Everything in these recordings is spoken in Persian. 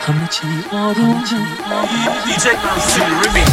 همه چی آرومه. DJ Mansi Remix.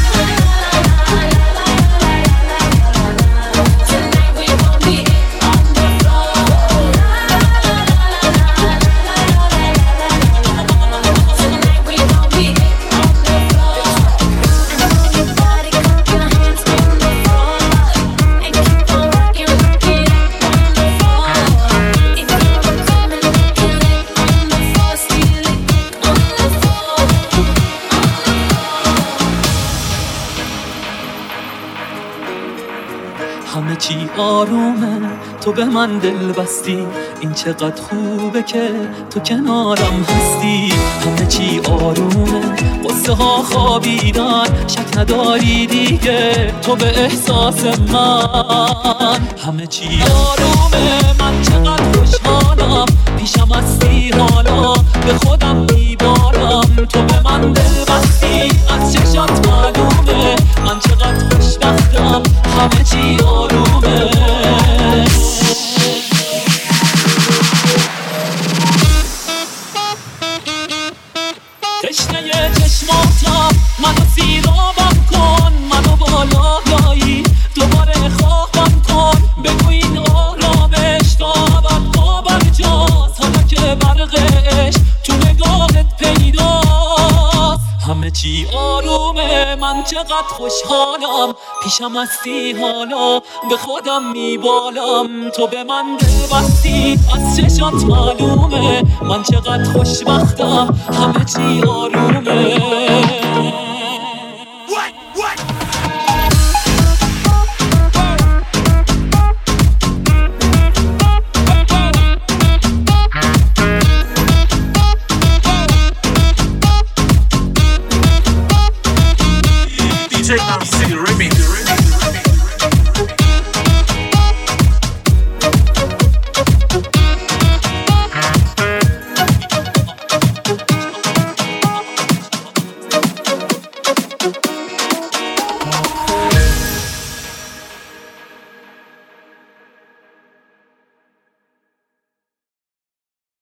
همه چی آرومه، تو به من دل بستی، این چقدر خوبه که تو کنارم هستی. همه چی آرومه، قصه ها خوابیدن، شک نداری دیگه تو به احساس من. همه چی آرومه، من چقدر خوشحالم، پیشم هستی حالا به خودم میبارم. تو به من دل بستی، از چشات معلومه من چقدر خوشبختم. همه چی آرومه. تشنه چشماتم منو سیرابم کن، منو بالایی دوباره خوابم کن. بگو این آرامش تا ابد تا برجاست، حالا که برقش تو نگاهت پیداست. همه چی آرومه، من چقدر خوشحالم، پیشم هستی حالا به خودم میبالم. تو به من دل بستی، از چشات معلومه من چقدر خوشبختم. همه چی آرومه. DJ Mansi Remix.